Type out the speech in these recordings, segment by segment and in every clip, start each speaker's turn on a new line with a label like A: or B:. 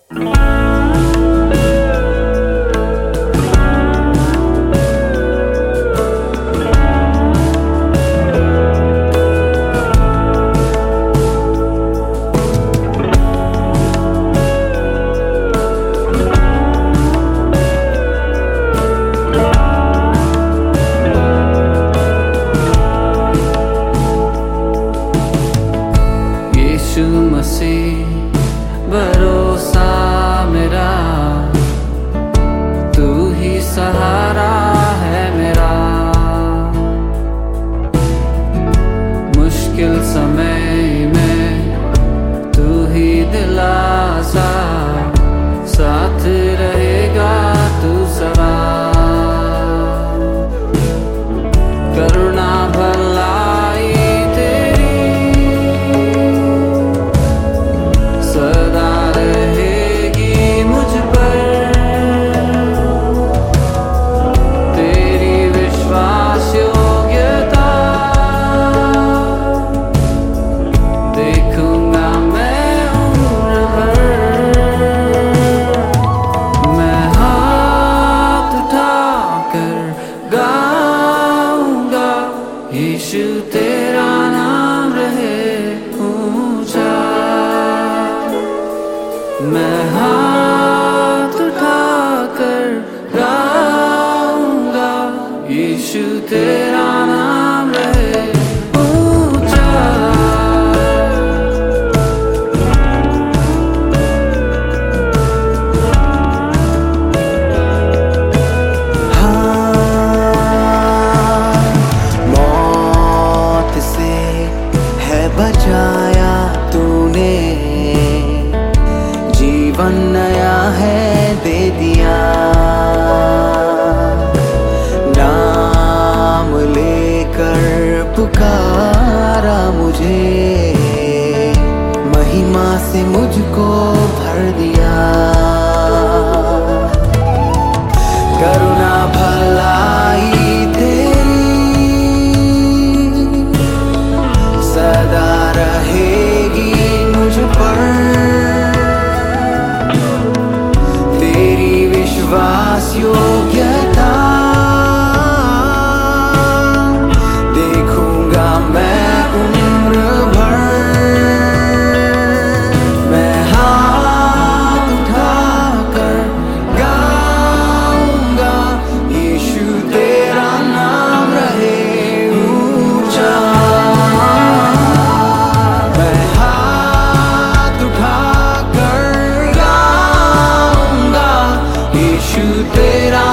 A: यीशु मसीह भरोसा मेरा, तू ही सहारा है मेरा। मुश्किल समय में तू ही दिलासा, साथ रहेगा तू सदा। करुणा भलाई सदा रहेगी मुझ पर, तेरी विश्वास योग्यता देखूंगा मैं उम्र भर। मैं हाथ उठाकर गाऊंगा, यीशु तेरा नाम रहे ऊंचा। मैं हाथ उठाकर गाऊंगा, यीशु तेरा नाम रहे ऊंचा।
B: मौत से है बचाया तूने, जीवन नया है दे दिया। नाम लेकर पुकारा मुझे, महिमा से मुझको भर दिया। करुणा भलाई तेरी सदा रहेगी मुझ पर, तेरी विश्वास योग्यता देखूंगा मैं उम्र भर। मैं हाथ उठाकर गाऊंगा, यीशु तेरा नाम रहे ऊंचा। मैं हाथ उठाकर गाऊंगा, यीशु तेरा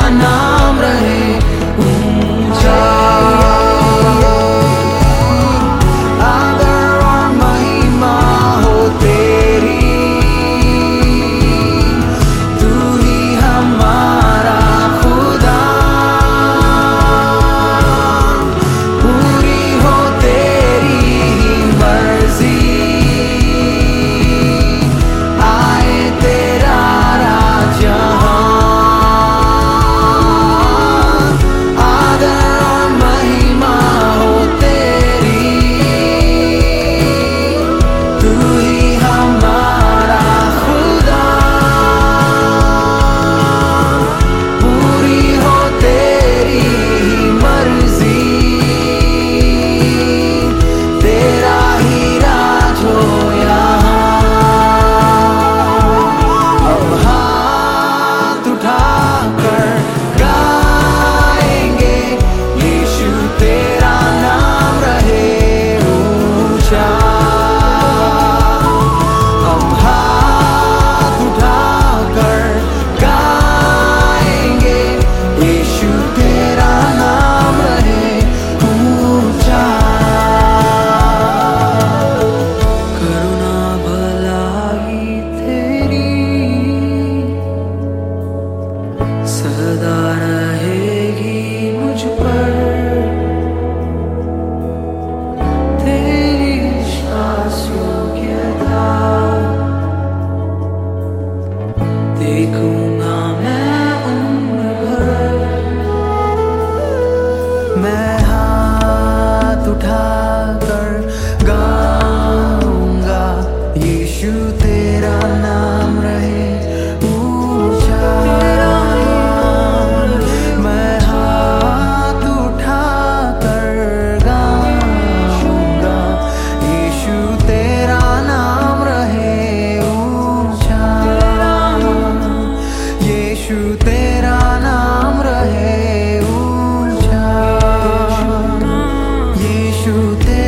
B: यीशु तेरा